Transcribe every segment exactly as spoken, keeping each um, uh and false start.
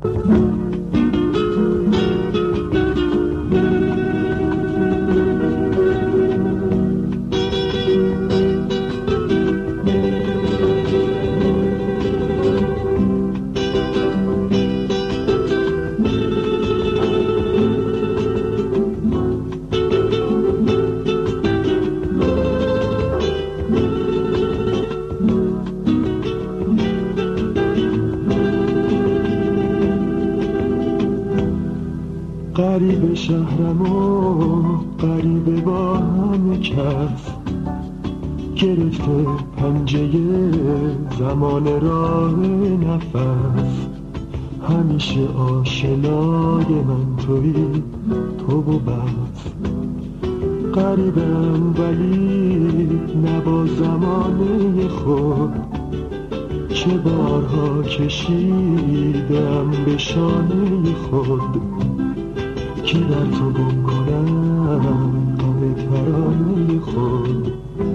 غریب شهرم و غریب با همه کس، گرفته پنجه زمان راه نفس. همیشه آشنای من تویی، تو و بس. غریبم ولی نه با زمانه خود، چه بارها کشیدم به شانه خود که در تو گم کنم غم ترانه خود.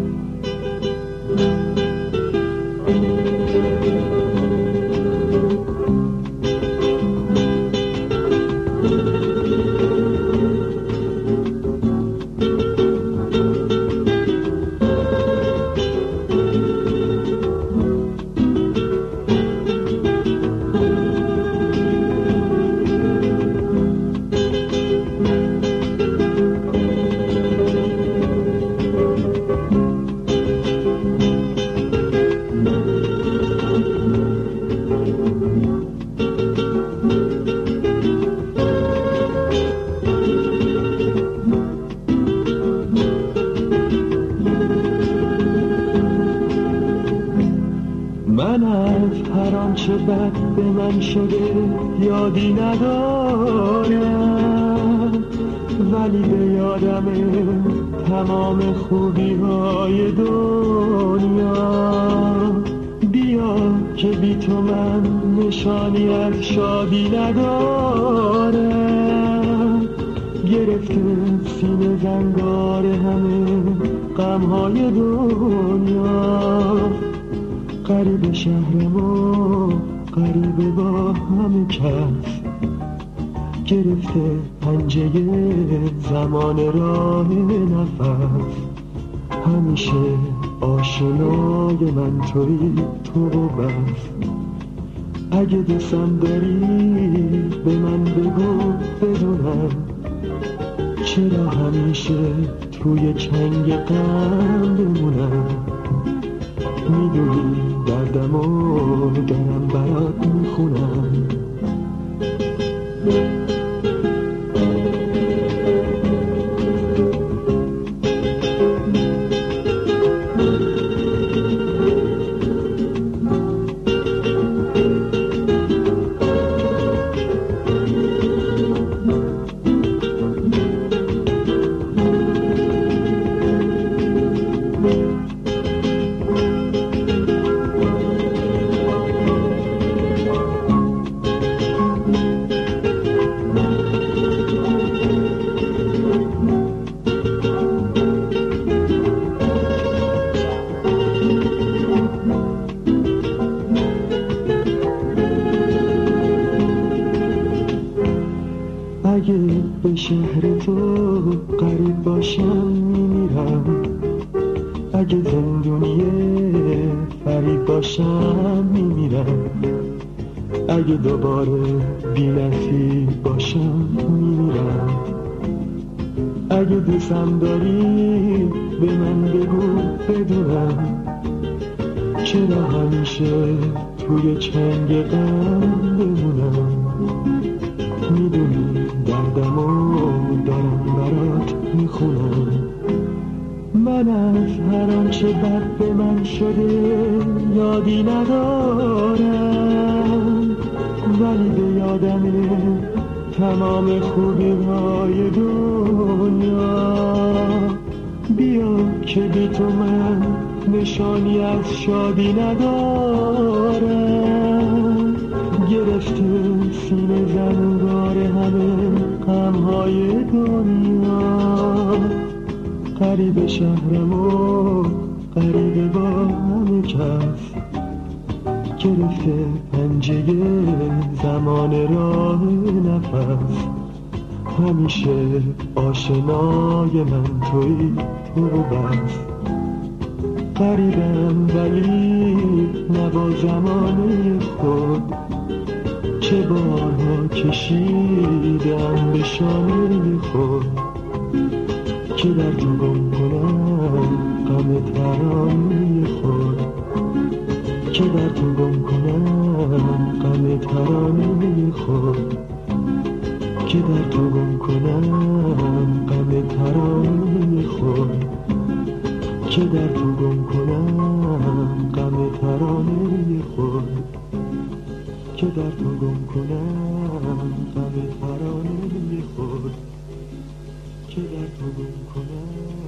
من از هر آنچه بد به من شده یادی ندارم، ولی به یادم تمام خوبی های دنیا. بیا که بی تو من نشانی از شادی ندارم، گرفته سینه زنگار همه غمهای دنیا. غریب شهرم و غریب با همه کس، گرفته پنجه زمان راه نفس. همیشه آشنای من تویی، تو و بس. اگه دوستم داری به من بگو بدونم، چرا همیشه توی چنگ غم بمونم. میدونی دردمو دارم برات میخونم. اگه به شهر تو غریب باشم میمیرم، اگه زندونی فرید باشم میمیرم، اگه دوباره بی نصیب باشم میمیرم. اگه دوستم داری به من بگو بدونم، چرا همیشه توی چنگ غم بمونم. میدونی دردمو دارم برات میخونم. من از هر آنچه بد به من شده یادی ندارم، ولی به یادم تمام خوبی های دنیا. بیا که بی تو من نشانی از شادی ندارم، گرفته سینه زنگار همه غمهای دنیا. غریب شهرم و غریب با همه کس، گرفته پنجه زمان راه نفس همیشه آشنای من تویی تو بس. غریبم ولی نه با زمانه خود، چه بارها کشیدم به شانه خود که در تو گم کنم غم ترانه خود، که در تو گم کنم غم ترانه خود، که در تو گم کنم غم ترانه خود، که در تو گم کنم غم ترانه خود، که در تو گم کنم غم ترانه خود، که در تو گم کنم